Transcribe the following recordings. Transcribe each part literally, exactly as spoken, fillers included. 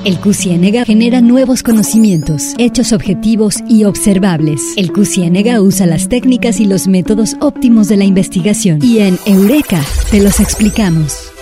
El Q Ciénega genera nuevos conocimientos, hechos objetivos y observables. El Q Ciénega usa las técnicas y los métodos óptimos de la investigación. Y en Eureka te los explicamos.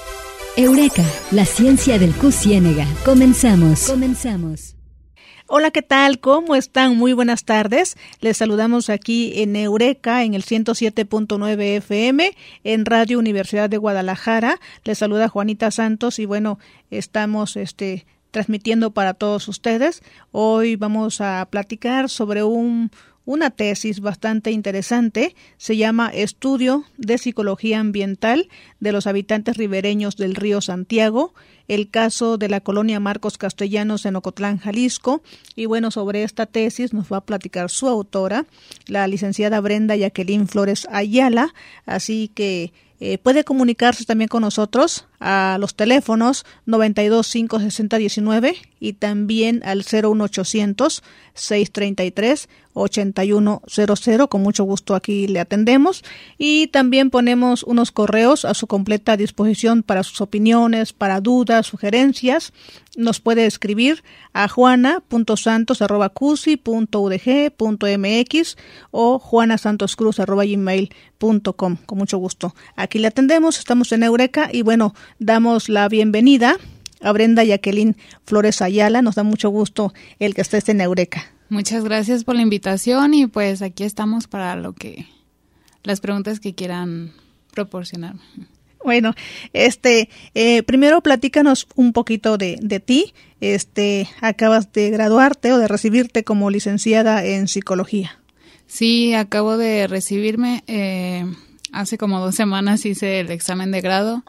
Eureka, la ciencia del Q Ciénega. Comenzamos. Comenzamos. Hola, ¿qué tal? ¿Cómo están? Muy buenas tardes. Les saludamos aquí en Eureka, en el ciento siete punto nueve F M, en Radio Universidad de Guadalajara. Les saluda Juanita Santos y bueno, estamos este, transmitiendo para todos ustedes. Hoy vamos a platicar sobre un, una tesis bastante interesante. Se llama Estudio de Psicología Ambiental de los habitantes ribereños del río Santiago, el caso de la colonia Marcos Castellanos en Ocotlán, Jalisco. Y bueno, sobre esta tesis nos va a platicar su autora, la licenciada Brenda Jacqueline Flores Ayala. Así que eh, puede comunicarse también con nosotros a los teléfonos noventa y dos, cinco sesenta, diecinueve y también al cero uno ochocientos, seiscientos treinta y tres, ochenta y uno cero cero. Con mucho gusto aquí le atendemos. Y también ponemos unos correos a su completa disposición para sus opiniones, para dudas, sugerencias. Nos puede escribir a juana punto santos arroba cusi punto u d g punto m x o juanasantoscruz arroba gmail punto com. Con mucho gusto aquí le atendemos. Estamos en Eureka y bueno, damos la bienvenida a Brenda Jacqueline Flores Ayala. Nos da mucho gusto el que estés en Eureka. Muchas gracias por la invitación y pues aquí estamos para lo que las preguntas que quieran proporcionarme. Bueno, este, eh, primero platícanos un poquito de, de ti. Este, acabas de graduarte o de recibirte como licenciada en psicología. Sí, acabo de recibirme. Eh, hace como dos semanas hice el examen de grado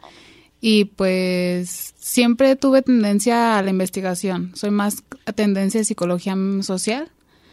y pues siempre tuve tendencia a la investigación. Soy más a tendencia de psicología social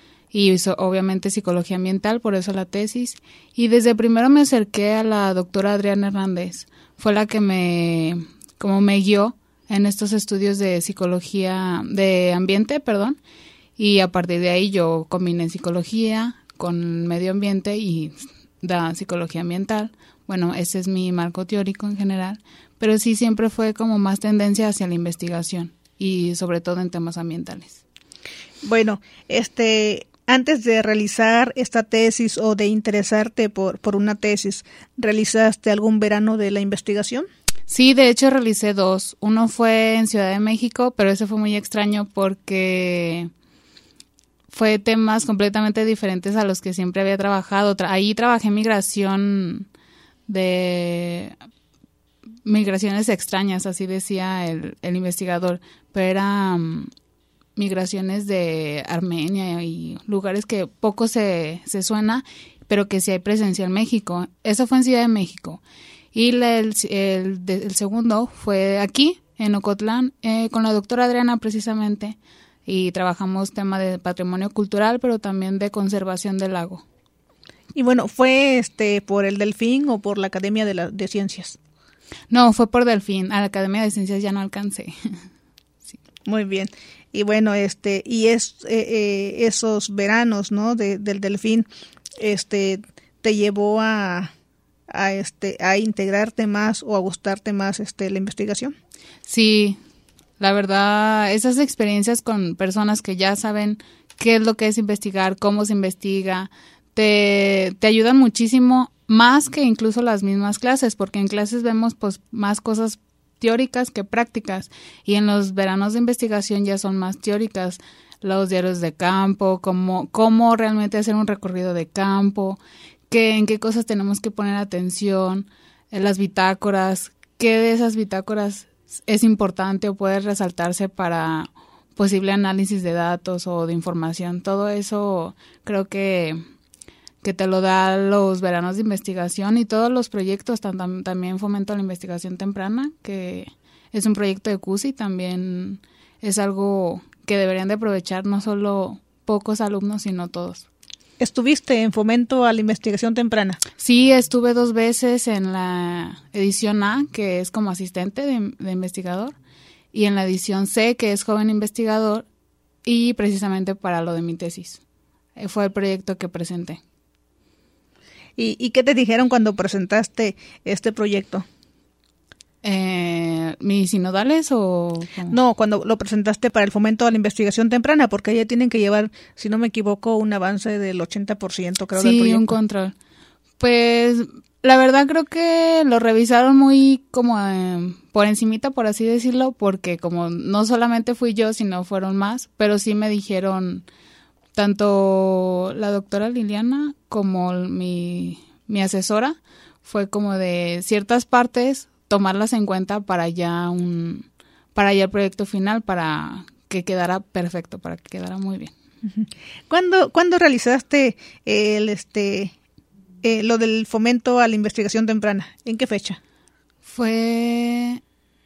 y eso, obviamente psicología ambiental, por eso la tesis. Y desde primero me acerqué a la doctora Adriana Hernández. Fue la que me, como me guió en estos estudios de psicología, de ambiente, perdón, y a partir de ahí yo combiné psicología con medio ambiente y da psicología ambiental. Bueno, ese es mi marco teórico en general, pero sí siempre fue como más tendencia hacia la investigación y sobre todo en temas ambientales. Bueno, este... antes de realizar esta tesis o de interesarte por, por una tesis, ¿realizaste algún verano de la investigación? Sí, de hecho realicé dos. Uno fue en Ciudad de México, pero ese fue muy extraño porque fue temas completamente diferentes a los que siempre había trabajado. Tra- ahí trabajé migración de... migraciones extrañas, así decía el, el investigador, pero era... Um, migraciones de Armenia y lugares que poco se, se suena, pero que sí hay presencia en México. Eso fue en Ciudad de México. Y la, el, el, el segundo fue aquí, en Ocotlán, eh, con la doctora Adriana precisamente, y trabajamos tema de patrimonio cultural, pero también de conservación del lago. Y bueno, ¿fue este por el Delfín o por la Academia de, la, de Ciencias? No, fue por Delfín. A la Academia de Ciencias ya no alcancé. Sí. Muy bien. Y bueno, este, y es eh, eh, esos veranos, ¿no? De, del Delfín, este, te llevó a, a este, a integrarte más o a gustarte más, este, la investigación. Sí, la verdad, esas experiencias con personas que ya saben qué es lo que es investigar, cómo se investiga, te, te ayudan muchísimo, más que incluso las mismas clases, porque en clases vemos pues más cosas teóricas que prácticas y en los veranos de investigación ya son más teóricas, los diarios de campo, cómo, cómo realmente hacer un recorrido de campo, qué, en qué cosas tenemos que poner atención, en las bitácoras, qué de esas bitácoras es importante o puede resaltarse para posible análisis de datos o de información. Todo eso creo que que te lo da los veranos de investigación y todos los proyectos. Tam- también fomento la investigación temprana, que es un proyecto de CUSI, también es algo que deberían de aprovechar no solo pocos alumnos, sino todos. ¿Estuviste en fomento a la investigación temprana? Sí, estuve dos veces en la edición A, que es como asistente de, de investigador, y en la edición C, que es joven investigador, y precisamente para lo de mi tesis. Fue el proyecto que presenté. ¿Y, y qué te dijeron cuando presentaste este proyecto? Eh, mis sinodales o ¿cómo? No, cuando lo presentaste para el fomento a la investigación temprana, porque ya tienen que llevar, si no me equivoco, un avance del ochenta por ciento, creo, sí, del proyecto. Sí, un control. Pues la verdad creo que lo revisaron muy como eh, por encimita, por así decirlo, porque como no solamente fui yo, sino fueron más, pero sí me dijeron tanto la doctora Liliana como mi, mi asesora, fue como de ciertas partes tomarlas en cuenta para ya un para ya el proyecto final, para que quedara perfecto, para que quedara muy bien. ¿Cuándo, ¿cuándo realizaste el este eh, lo del fomento a la investigación temprana? ¿En qué fecha? Fue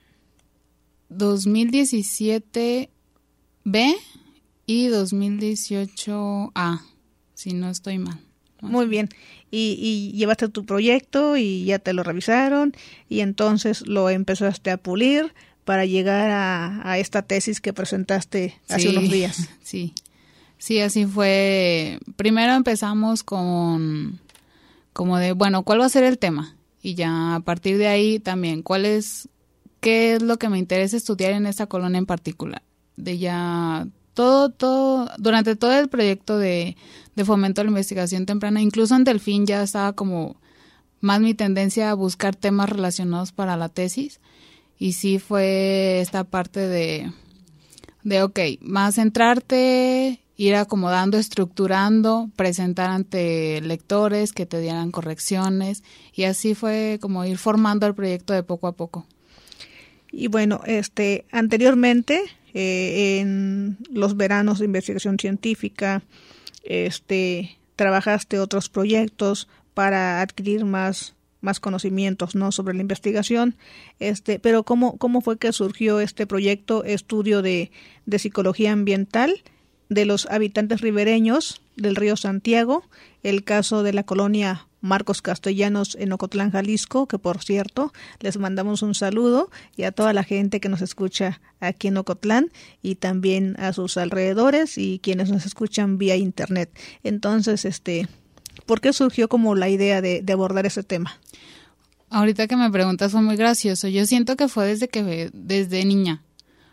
dos mil diecisiete B y dos mil dieciocho A, si no estoy mal. Muy bien. Y, y llevaste tu proyecto y ya te lo revisaron y entonces lo empezaste a pulir para llegar a, a esta tesis que presentaste hace sí, unos días. Sí, sí, así fue. Primero empezamos con como de, bueno, ¿cuál va a ser el tema? Y ya a partir de ahí también, ¿cuál es, qué es lo que me interesa estudiar en esta colonia en particular? De ya todo, todo, durante todo el proyecto de, de fomento a la investigación temprana, incluso en Delfín ya estaba como más mi tendencia a buscar temas relacionados para la tesis. Y sí fue esta parte de, de ok, más centrarte, ir acomodando, estructurando, presentar ante lectores que te dieran correcciones. Y así fue como ir formando el proyecto de poco a poco. Y bueno, este anteriormente, eh, en los veranos de investigación científica, este trabajaste otros proyectos para adquirir más más conocimientos, ¿no?, sobre la investigación, este, pero cómo cómo fue que surgió este proyecto estudio de de psicología ambiental de los habitantes ribereños del río Santiago, el caso de la colonia Marcos Castellanos en Ocotlán, Jalisco, que por cierto les mandamos un saludo, y a toda la gente que nos escucha aquí en Ocotlán y también a sus alrededores y quienes nos escuchan vía internet. Entonces, este, ¿por qué surgió como la idea de, de abordar ese tema? Ahorita que me preguntas fue muy gracioso. Yo siento que fue desde que desde niña,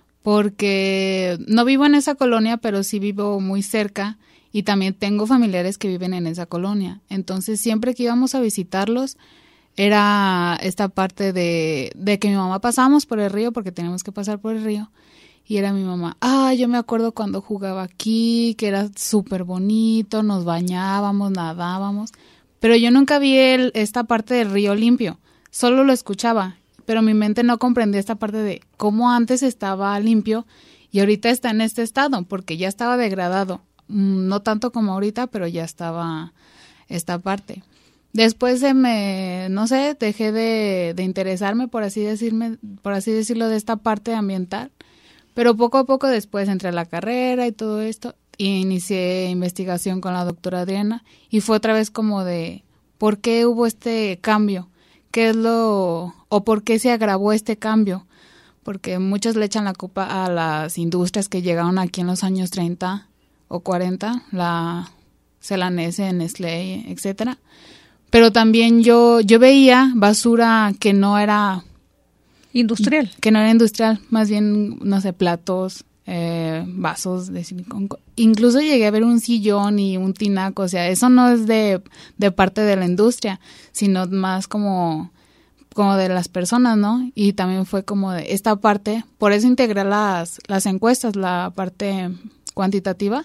porque no vivo en esa colonia, pero sí vivo muy cerca. Y también tengo familiares que viven en esa colonia. Entonces, siempre que íbamos a visitarlos, era esta parte de, de que mi mamá pasábamos por el río, porque teníamos que pasar por el río. Y era mi mamá, ah, yo me acuerdo cuando jugaba aquí, que era súper bonito, nos bañábamos, nadábamos. Pero yo nunca vi el, esta parte del río limpio, solo lo escuchaba. Pero mi mente no comprendía esta parte de cómo antes estaba limpio y ahorita está en este estado, porque ya estaba degradado. No tanto como ahorita, pero ya estaba esta parte. Después se me, no sé, dejé de, de interesarme, por así decirme, por así decirlo, de esta parte ambiental. Pero poco a poco después entré a la carrera y todo esto, y inicié investigación con la doctora Adriana, y fue otra vez como de, ¿por qué hubo este cambio? ¿Qué es lo, o por qué se agravó este cambio? Porque muchos le echan la culpa a las industrias que llegaron aquí en los años treinta o cuarenta, la Celanese, Nestlé, etcétera. Pero también yo yo veía basura que no era industrial, que no era industrial, más bien, no sé, platos, eh, vasos de silicón. Incluso llegué a ver un sillón y un tinaco, o sea, eso no es de, de parte de la industria, sino más como, como de las personas, ¿no? Y también fue como de esta parte, por eso integré las, las encuestas, la parte cuantitativa,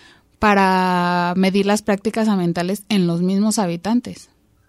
para medir las prácticas ambientales en los mismos habitantes.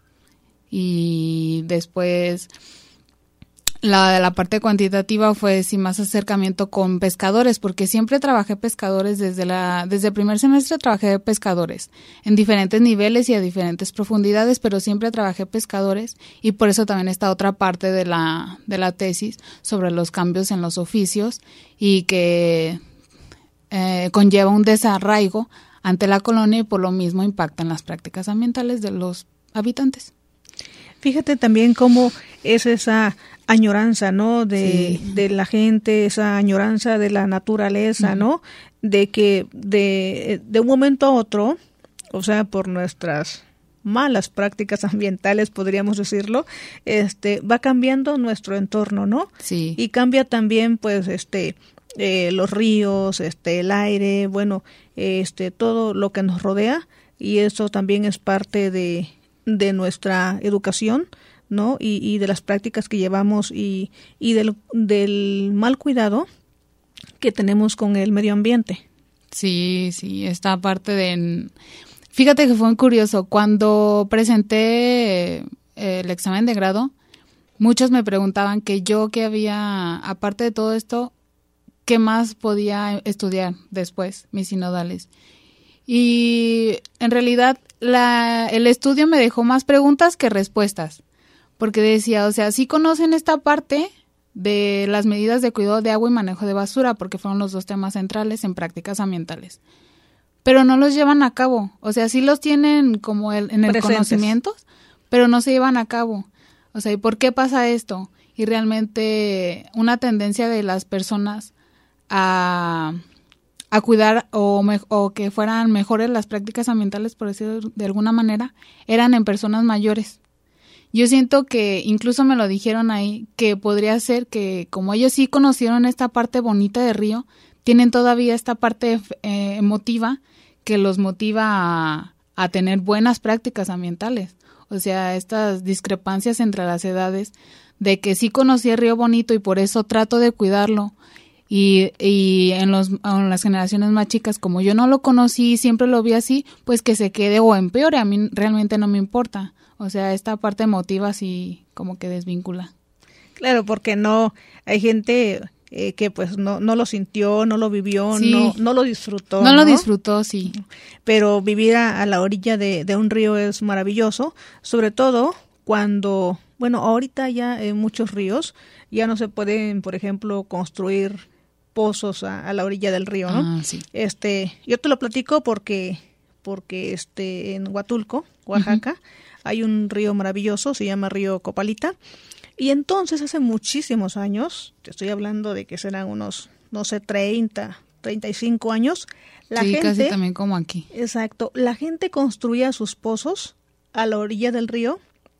Y después la, la parte cuantitativa fue sí más acercamiento con pescadores, porque siempre trabajé pescadores desde la desde el primer semestre trabajé pescadores en diferentes niveles y a diferentes profundidades, pero siempre trabajé pescadores, y por eso también está otra parte de la de la tesis sobre los cambios en los oficios y que eh, conlleva un desarraigo ante la colonia y por lo mismo impactan las prácticas ambientales de los habitantes. Fíjate también cómo es esa añoranza, ¿no? De, sí. de la gente, esa añoranza de la naturaleza, uh-huh. ¿no? De que de, de un momento a otro, o sea, por nuestras malas prácticas ambientales, podríamos decirlo, este, va cambiando nuestro entorno, ¿no? Sí. Y cambia también, pues, este, eh, los ríos, este, el aire, bueno, este, todo lo que nos rodea, y eso también es parte de, de nuestra educación, ¿no? Y, y de las prácticas que llevamos y, y del, del mal cuidado que tenemos con el medio ambiente. Sí, sí, esta parte de... Fíjate que fue muy curioso. Cuando presenté el examen de grado, muchos me preguntaban que yo qué había, aparte de todo esto, qué más podía estudiar después, mis sinodales. Y en realidad la, el estudio me dejó más preguntas que respuestas, porque decía, o sea, sí conocen esta parte de las medidas de cuidado de agua y manejo de basura, porque fueron los dos temas centrales en prácticas ambientales, pero no los llevan a cabo. O sea, sí los tienen como el, en el Presentes. conocimiento, pero no se llevan a cabo. O sea, ¿y por qué pasa esto? Y realmente una tendencia de las personas a, a cuidar o, me, o que fueran mejores las prácticas ambientales, por decirlo de alguna manera, eran en personas mayores. Yo siento que, incluso me lo dijeron ahí, que podría ser que como ellos sí conocieron esta parte bonita de río, tienen todavía esta parte eh, emotiva que los motiva a, a tener buenas prácticas ambientales. O sea, estas discrepancias entre las edades, de que sí conocí el río bonito y por eso trato de cuidarlo, y, y en, los, en las generaciones más chicas, como yo no lo conocí y siempre lo vi así, pues que se quede o empeore, a mí realmente no me importa. O sea, esta parte emotiva sí como que desvincula. Claro, porque no, hay gente eh, que pues no, no lo sintió, no lo vivió, Sí. no, no lo disfrutó. No, ¿no? lo disfrutó, sí. Pero vivir a, a la orilla de, de un río es maravilloso, sobre todo cuando, bueno, ahorita ya en muchos ríos ya no se pueden, por ejemplo, construir pozos a, a la orilla del río, ¿no? Ah, sí. Este, yo te lo platico porque, porque este, en Huatulco, Oaxaca, uh-huh. hay un río maravilloso, se llama río Copalita, y entonces hace muchísimos años, te estoy hablando de que serán unos, no sé, treinta, treinta y cinco años, la sí, gente, casi también como aquí. Exacto, la gente construía sus pozos a la orilla del río,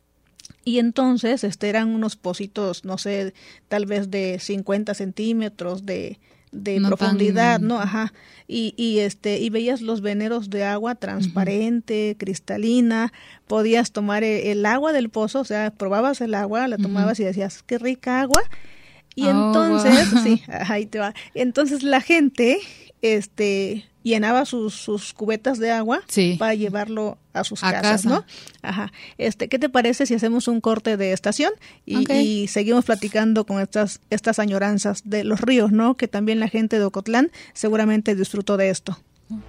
y entonces este eran unos pocitos, no sé, tal vez de cincuenta centímetros de, de no profundidad, tan... ¿no? Ajá. Y, y este, y veías los veneros de agua transparente, uh-huh. cristalina, podías tomar el, el agua del pozo, o sea, probabas el agua, la tomabas uh-huh. y decías, qué rica agua. Y oh, entonces, wow. sí, ahí te va. Entonces la gente, este, llenaba sus, sus cubetas de agua sí. para llevarlo a sus a casas, casa. ¿no? Ajá. Este, ¿qué te parece si hacemos un corte de estación y, okay. y seguimos platicando con estas, estas añoranzas de los ríos, ¿no? Que también la gente de Ocotlán seguramente disfrutó de esto.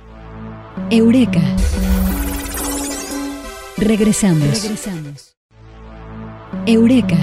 Eureka. Regresamos. Regresamos. Eureka.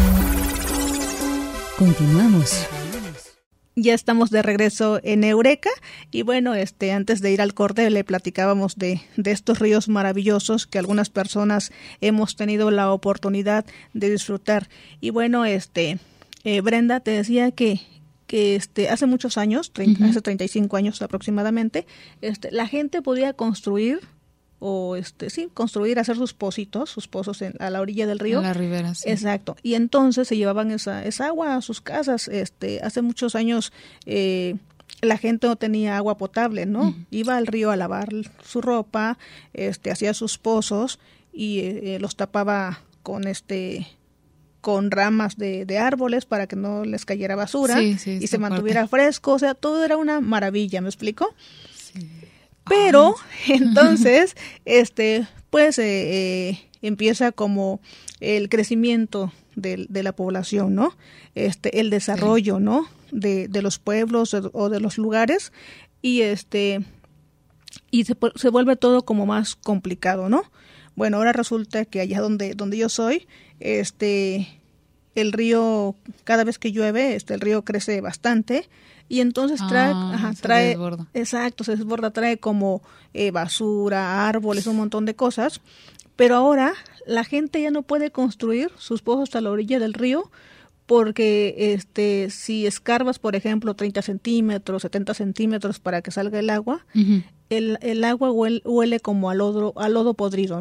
Continuamos. Ya estamos de regreso en Eureka y bueno, este antes de ir al corte le platicábamos de, de estos ríos maravillosos que algunas personas hemos tenido la oportunidad de disfrutar. Y bueno, este eh, Brenda, te decía que que este hace muchos años, treinta, uh-huh. hace treinta y cinco años aproximadamente, este la gente podía construir o este sí, construir, hacer sus pocitos, sus pozos en, a la orilla del río. En la ribera, sí. Exacto. Y entonces se llevaban esa, esa agua a sus casas. Este, hace muchos años eh, la gente no tenía agua potable, ¿no? Uh-huh. Iba al río a lavar su ropa, este, hacía sus pozos y eh, los tapaba con este con ramas de, de árboles para que no les cayera basura sí, sí, y se parte. mantuviera fresco. O sea, todo era una maravilla, ¿me explico? Sí. Pero Ay. entonces, este, pues eh, eh, empieza como el crecimiento de, de la población, ¿no? Este, el desarrollo, sí. ¿no? De, de los pueblos o de los lugares y este y se, se vuelve todo como más complicado, ¿no? Bueno, ahora resulta que allá donde donde yo soy, este, el río cada vez que llueve, este, el río crece bastante. Y entonces trae, ah, ajá, se trae, desborda. exacto, se desborda, trae como eh, basura, árboles, un montón de cosas. Pero ahora la gente ya no puede construir sus pozos a la orilla del río porque este, si escarbas, por ejemplo, treinta centímetros, setenta centímetros para que salga el agua, uh-huh. el, el agua huele, huele como a lodo, a lodo podrido, ¿no?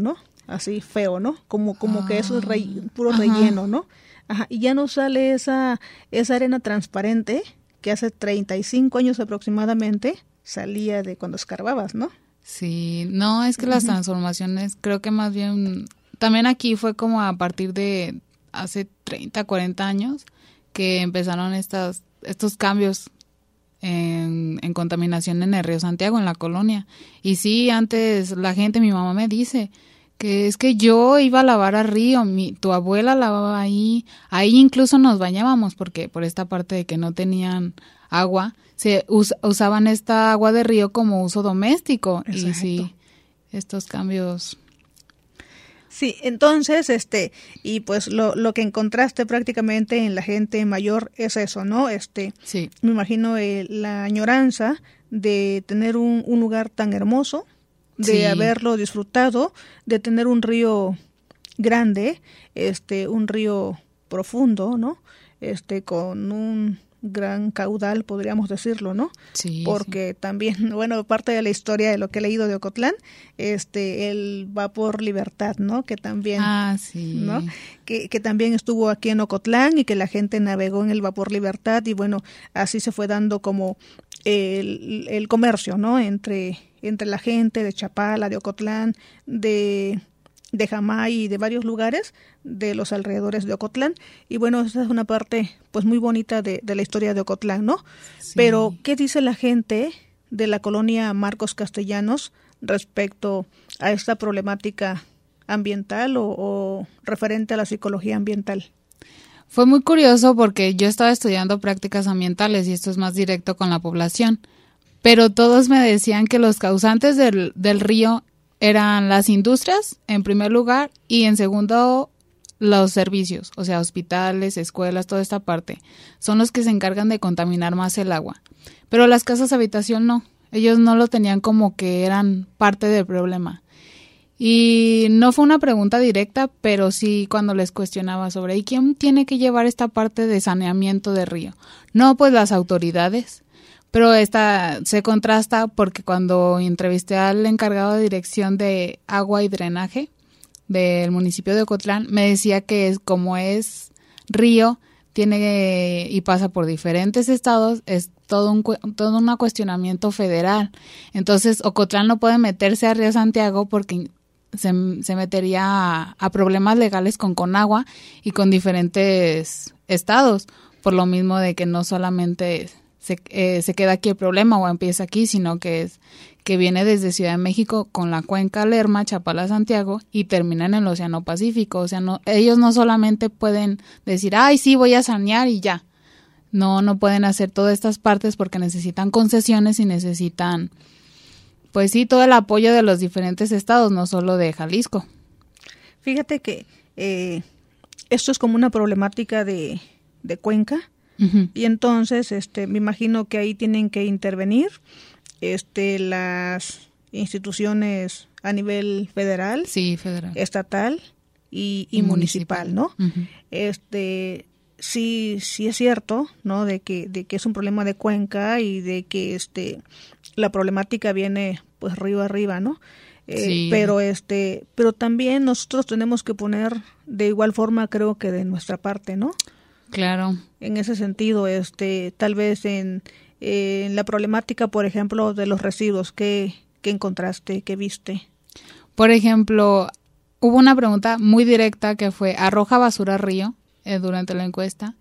así feo, ¿no? Como como ah, que eso es re, puro ajá. relleno, ¿no? Ajá, y ya no sale esa esa arena transparente que hace treinta y cinco años aproximadamente salía de cuando escarbabas, ¿no? Sí, no, es que las uh-huh. transformaciones creo que más bien, también aquí fue como a partir de hace treinta, cuarenta años que empezaron estas estos cambios en, en contaminación en el río Santiago, en la colonia. Y sí, antes la gente, mi mamá me dice que es que yo iba a lavar al río, mi, tu abuela lavaba ahí, ahí incluso nos bañábamos porque por esta parte de que no tenían agua, se us, usaban esta agua de río como uso doméstico. Exacto. Y sí, estos cambios. Sí, entonces, este, y pues lo, lo que encontraste prácticamente en la gente mayor es eso, ¿no? Este, sí. Me imagino eh, la añoranza de tener un, un lugar tan hermoso, de sí. haberlo disfrutado, de tener un río grande, este, un río profundo, ¿no? Este, con un gran caudal, podríamos decirlo, ¿no? Sí. Porque sí. también, bueno, parte de la historia de lo que he leído de Ocotlán, este, el vapor Libertad, ¿no? Que también, ah, sí. ¿no? Que, que también estuvo aquí en Ocotlán y que la gente navegó en el vapor Libertad y bueno, así se fue dando como el, el comercio, ¿no? Entre, entre la gente de Chapala, de Ocotlán, de de Jamay y de varios lugares de los alrededores de Ocotlán. Y bueno, esa es una parte pues muy bonita de, de la historia de Ocotlán, ¿no? Sí. Pero, ¿qué dice la gente de la colonia Marcos Castellanos respecto a esta problemática ambiental o, o referente a la psicología ambiental? Fue muy curioso porque yo estaba estudiando prácticas ambientales y esto es más directo con la población, pero todos me decían que los causantes del, del río eran las industrias, en primer lugar, y en segundo, los servicios, o sea, hospitales, escuelas, toda esta parte. Son los que se encargan de contaminar más el agua. Pero las casas de habitación no. Ellos no lo tenían como que eran parte del problema. Y no fue una pregunta directa, pero sí cuando les cuestionaba sobre ¿y quién tiene que llevar esta parte de saneamiento del río? No, pues las autoridades. Pero esta se contrasta porque cuando entrevisté al encargado de dirección de agua y drenaje del municipio de Ocotlán, me decía que es, como es río, tiene y pasa por diferentes estados, es todo un todo un cuestionamiento federal. Entonces Ocotlán no puede meterse a Río Santiago porque se, se metería a, a problemas legales con Conagua y con diferentes estados, por lo mismo de que no solamente Se, eh, se queda aquí el problema o empieza aquí, sino que es que viene desde Ciudad de México con la cuenca Lerma, Chapala, Santiago y termina en el Océano Pacífico. O sea, no, ellos no solamente pueden decir, ay, sí, voy a sanear y ya. No, no pueden hacer todas estas partes porque necesitan concesiones y necesitan, pues sí, todo el apoyo de los diferentes estados, no solo de Jalisco. Fíjate que eh, esto es como una problemática de, de cuenca. Uh-huh. Y entonces, este, me imagino que ahí tienen que intervenir, este, las instituciones a nivel federal, sí, federal, estatal y, y, y municipal, municipal, ¿no? Uh-huh. Este, sí, sí es cierto, ¿no? De que, de que es un problema de cuenca y de que, este, la problemática viene, pues, río arriba, ¿no? Eh, sí. Pero, este, pero también nosotros tenemos que poner de igual forma, creo que de nuestra parte, ¿no? Claro. En ese sentido, este, tal vez en, eh, en la problemática, por ejemplo, de los residuos, ¿qué, qué encontraste, qué viste? Por ejemplo, hubo una pregunta muy directa que fue, ¿arroja basura al río? Eh, durante la encuesta.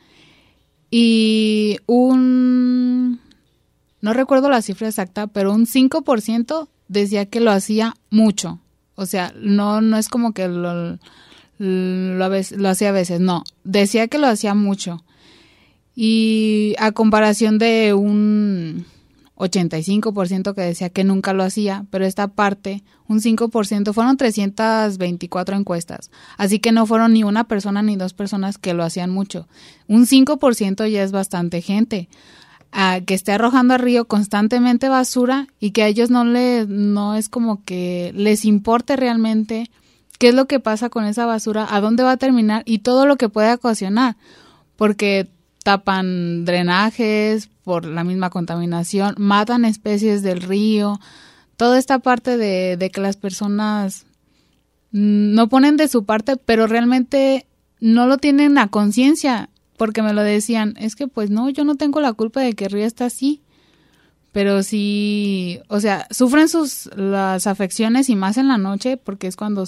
Y un, no recuerdo la cifra exacta, pero un cinco por ciento decía que lo hacía mucho. O sea, no, no es como que lo... Lo, lo hacía a veces, no, decía que lo hacía mucho y a comparación de un ochenta y cinco por ciento que decía que nunca lo hacía, pero esta parte, un cinco por ciento, fueron trescientas veinticuatro encuestas, así que no fueron ni una persona ni dos personas que lo hacían mucho, un cinco por ciento ya es bastante gente. A que esté arrojando al río constantemente basura y que a ellos no les, no es como que les importe realmente qué es lo que pasa con esa basura, a dónde va a terminar y todo lo que puede ocasionar, porque tapan drenajes por la misma contaminación, matan especies del río, toda esta parte de, de que las personas no ponen de su parte, pero realmente no lo tienen a conciencia, porque me lo decían, es que pues no, yo no tengo la culpa de que el río está así, pero sí, o sea, sufren sus las afecciones y más en la noche, porque es cuando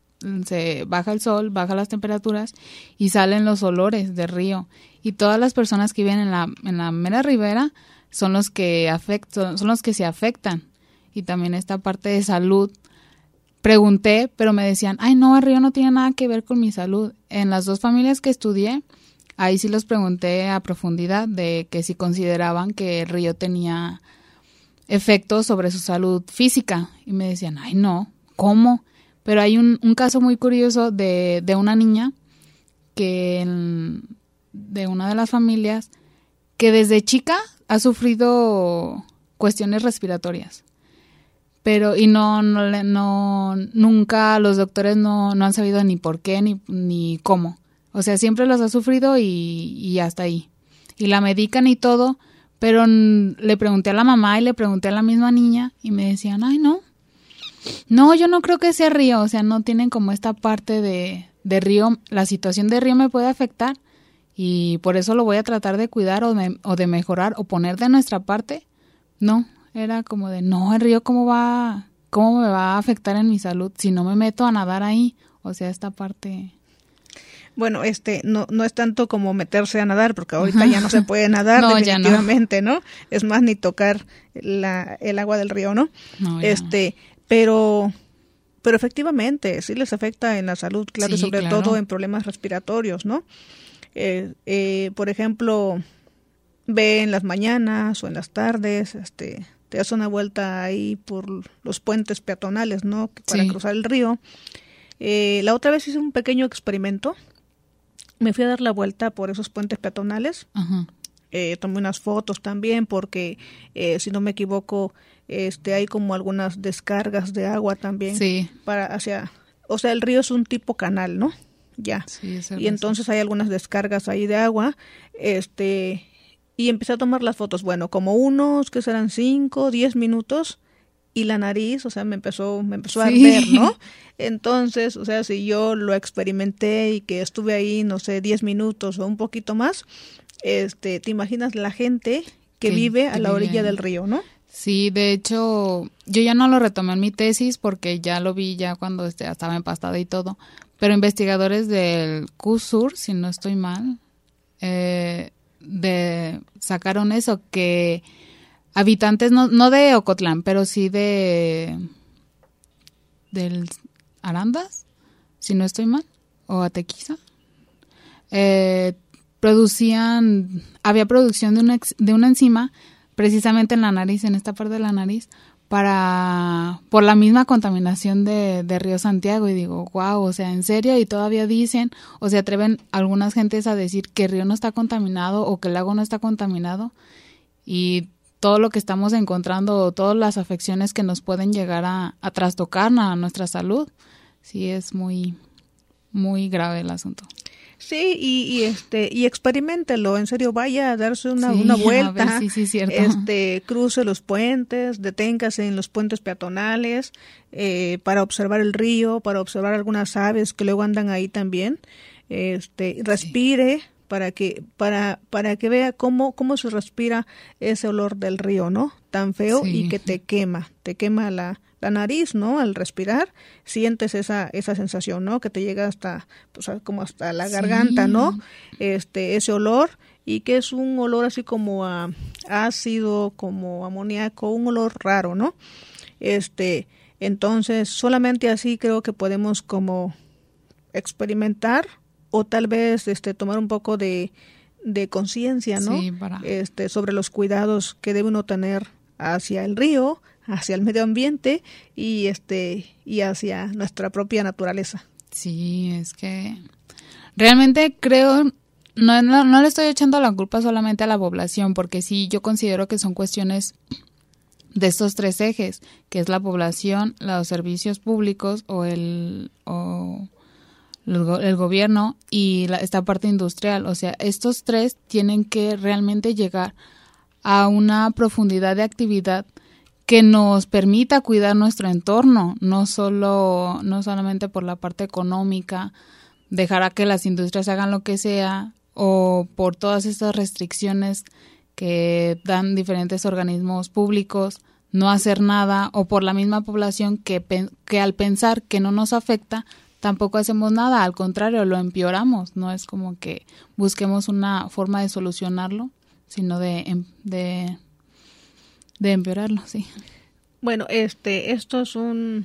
se baja el sol, bajan las temperaturas y salen los olores del río, y todas las personas que viven en la en la mera ribera son los que afectan, son los que se afectan, y también esta parte de salud. Pregunté, pero me decían, ay no, el río no tiene nada que ver con mi salud. En las dos familias que estudié, ahí sí los pregunté a profundidad de que si consideraban que el río tenía efectos sobre su salud física. Y me decían, ay no, ¿cómo? Pero hay un, un caso muy curioso de, de una niña, que en, de una de las familias, que desde chica ha sufrido cuestiones respiratorias. Pero, y no, no, no, nunca los doctores no, no han sabido ni por qué ni, ni cómo. O sea, siempre los ha sufrido y, y hasta ahí. Y la medican y todo, pero n- le pregunté a la mamá y le pregunté a la misma niña y me decían, ay, no, no, yo no creo que sea río. O sea, no tienen como esta parte de, de río, la situación de río me puede afectar y por eso lo voy a tratar de cuidar o de, o de mejorar o poner de nuestra parte. No. Era como de, no, el río cómo va, cómo me va a afectar en mi salud si no me meto a nadar ahí. O sea, esta parte. Bueno, este, no, no es tanto como meterse a nadar, porque ahorita ya no se puede nadar, no, definitivamente, no. ¿no? Es más, ni tocar la, el agua del río, ¿no? no este, no. pero, pero efectivamente, sí les afecta en la salud, claro, sí, sobre claro. todo en problemas respiratorios, ¿no? Eh, eh, por ejemplo, ve en las mañanas o en las tardes, este, te das una vuelta ahí por los puentes peatonales, ¿no? Para sí. cruzar el río. Eh, la otra vez hice un pequeño experimento. Me fui a dar la vuelta por esos puentes peatonales. Uh-huh. Eh, tomé unas fotos también porque, eh, si no me equivoco, este, hay como algunas descargas de agua también. Sí. Para hacia, o sea, el río es un tipo canal, ¿no? Ya. Sí, y entonces hay algunas descargas ahí de agua. Este... Y empecé a tomar las fotos, bueno, como unos, que serán cinco, diez minutos, y la nariz, o sea, me empezó, me empezó a sí. arder, ¿no? Entonces, o sea, si yo lo experimenté y que estuve ahí, no sé, diez minutos o un poquito más, este, te imaginas la gente que, que vive a que la orilla vive. del río, ¿no? Sí, de hecho, yo ya no lo retomé en mi tesis porque ya lo vi ya cuando este, estaba empastada y todo, pero investigadores del CUSUR, si no estoy mal, eh... de sacaron eso, que habitantes no no de Ocotlán, pero sí de del Arandas, si no estoy mal, o Atequiza, eh, producían, había producción de una de una enzima precisamente en la nariz, en esta parte de la nariz, para por la misma contaminación de, de Río Santiago, y digo, wow, o sea, en serio, y todavía dicen, o se atreven algunas gentes a decir que el río no está contaminado o que el lago no está contaminado, y todo lo que estamos encontrando, todas las afecciones que nos pueden llegar a, a trastocar a nuestra salud, sí es muy, muy grave el asunto. Sí, y, y este y experiméntelo, en serio, vaya a darse una, sí, una vuelta, a ver, sí, sí, cierto. este cruce los puentes, deténgase en los puentes peatonales eh, para observar el río, para observar algunas aves que luego andan ahí también, este respire sí. para que para para que vea cómo cómo se respira ese olor del río, ¿no? Tan feo sí. y que te quema, te quema la la nariz, ¿no? Al respirar sientes esa esa sensación, ¿no? Que te llega hasta pues como hasta la garganta, sí. ¿no? Este ese olor, y que es un olor así como a ácido, como amoníaco, un olor raro, ¿no? Este, entonces solamente así creo que podemos como experimentar o tal vez este tomar un poco de de conciencia, ¿no? Sí, para... Este sobre los cuidados que debe uno tener hacia el río, hacia el medio ambiente y este y hacia nuestra propia naturaleza. Sí, es que realmente creo, no, no, no le estoy echando la culpa solamente a la población, porque sí, yo considero que son cuestiones de estos tres ejes, que es la población, los servicios públicos o el o el gobierno y la, esta parte industrial. O sea, estos tres tienen que realmente llegar a una profundidad de actividad que nos permita cuidar nuestro entorno, no solo, no solamente por la parte económica, dejar a que las industrias hagan lo que sea, o por todas estas restricciones que dan diferentes organismos públicos, no hacer nada, o por la misma población que, que al pensar que no nos afecta, tampoco hacemos nada, al contrario, lo empeoramos. No es como que busquemos una forma de solucionarlo, sino de, de, de empeorarlo, sí. Bueno, este, esto es un,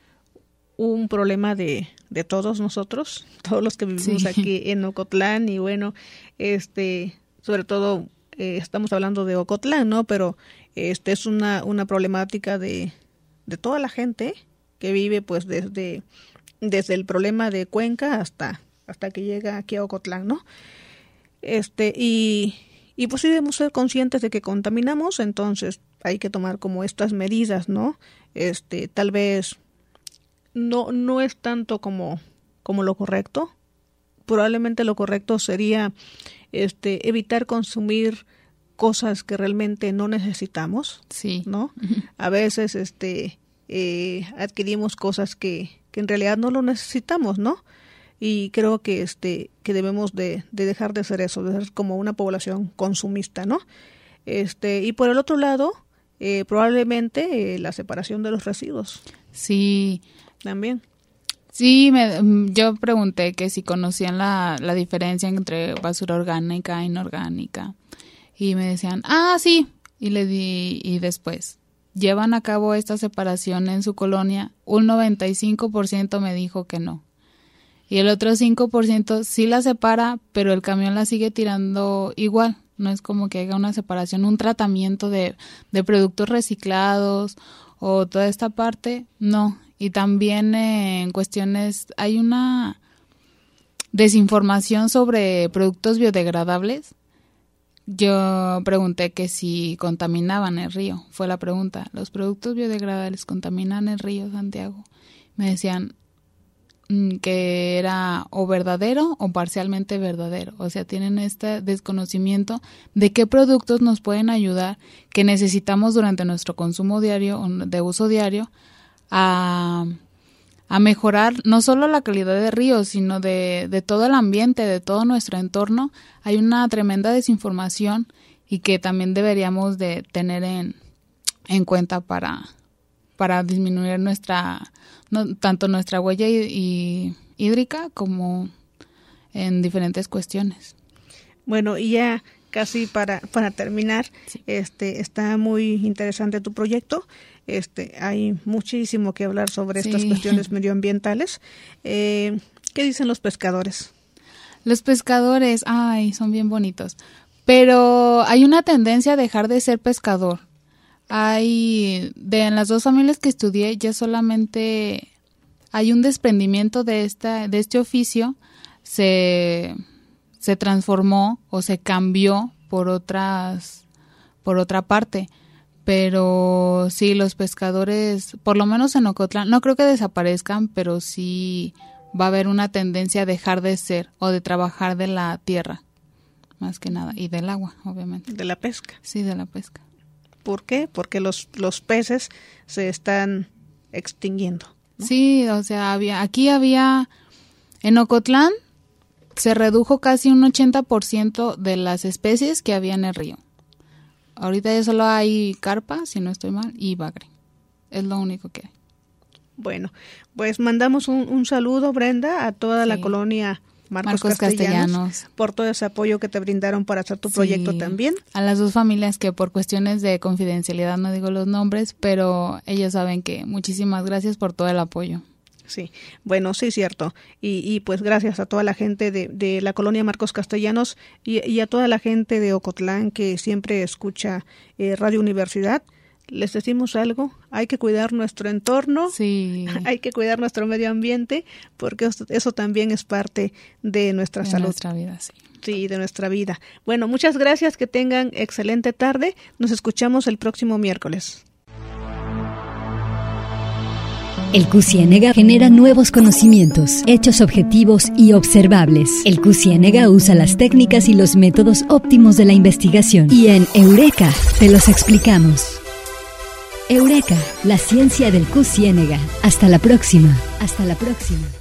un problema de, de todos nosotros, todos los que vivimos sí. aquí en Ocotlán, y bueno, este, sobre todo eh, estamos hablando de Ocotlán, ¿no? Pero este es una, una problemática de, de toda la gente que vive, pues, desde, desde el problema de Cuenca hasta, hasta que llega aquí a Ocotlán, ¿no? Este, y, y pues sí debemos ser conscientes de que contaminamos, entonces hay que tomar como estas medidas, ¿no? Este, tal vez no, no es tanto como, como lo correcto. Probablemente lo correcto sería este, evitar consumir cosas que realmente no necesitamos, sí. ¿no? A veces este, eh, adquirimos cosas que, que en realidad no lo necesitamos, ¿no? Y creo que este que debemos de, de dejar de ser eso, de ser como una población consumista, ¿no? Este, y por el otro lado, eh, probablemente eh, la separación de los residuos. Sí. También. Sí, me, yo pregunté que si conocían la, la diferencia entre basura orgánica e inorgánica. Y me decían, ah, sí. Y le di, y después, ¿llevan a cabo esta separación en su colonia? Un noventa y cinco por ciento me dijo que no. Y el otro cinco por ciento sí la separa, pero el camión la sigue tirando igual. No es como que haya una separación, un tratamiento de, de productos reciclados o toda esta parte, no. Y también eh, en cuestiones, hay una desinformación sobre productos biodegradables. Yo pregunté que si contaminaban el río, fue la pregunta. ¿Los productos biodegradables contaminan el río, Santiago? Me decían que era o verdadero o parcialmente verdadero. O sea, tienen este desconocimiento de qué productos nos pueden ayudar, que necesitamos durante nuestro consumo diario o de uso diario, a, a mejorar no solo la calidad del río, sino de, de todo el ambiente, de todo nuestro entorno. Hay una tremenda desinformación y que también deberíamos de tener en, en cuenta para, para disminuir nuestra, no, tanto nuestra huella y, y hídrica como en diferentes cuestiones. Bueno, y ya casi para, para terminar, sí. este está muy interesante tu proyecto. Este, hay muchísimo que hablar sobre sí. estas cuestiones medioambientales. Eh, ¿Qué dicen los pescadores? Los pescadores, ay, son bien bonitos. Pero hay una tendencia a dejar de ser pescador. Hay, de en las dos familias que estudié, ya solamente hay un desprendimiento de esta, de este oficio. Se, se transformó o se cambió por otras, por otra parte. Pero sí, los pescadores, por lo menos en Ocotlán, no creo que desaparezcan, pero sí va a haber una tendencia a dejar de ser o de trabajar de la tierra, más que nada, y del agua, obviamente. De la pesca. Sí, de la pesca. ¿Por qué? Porque los, los peces se están extinguiendo, ¿no? Sí, o sea, había, aquí había, en Ocotlán se redujo casi un ochenta por ciento de las especies que había en el río. Ahorita ya solo hay carpa, si no estoy mal, y bagre. Es lo único que hay. Bueno, pues mandamos un, un saludo, Brenda, a toda sí. la colonia Marcos, Marcos Castellanos, Castellanos por todo ese apoyo que te brindaron para hacer tu sí. proyecto también. A las dos familias que por cuestiones de confidencialidad no digo los nombres, pero ellos saben que muchísimas gracias por todo el apoyo. Sí, bueno, sí, cierto. Y, y pues gracias a toda la gente de, de la colonia Marcos Castellanos y, y a toda la gente de Ocotlán que siempre escucha eh, Radio Universidad. Les decimos algo, hay que cuidar nuestro entorno, sí. hay que cuidar nuestro medio ambiente, porque eso, eso también es parte de nuestra de salud. De nuestra vida, sí. Sí, de nuestra vida. Bueno, muchas gracias, que tengan excelente tarde. Nos escuchamos el próximo miércoles. El Q C N G A genera nuevos conocimientos, hechos objetivos y observables. El Q C N G A usa las técnicas y los métodos óptimos de la investigación. Y en Eureka te los explicamos. Eureka, la ciencia del Q Ciénega. Hasta la próxima. Hasta la próxima.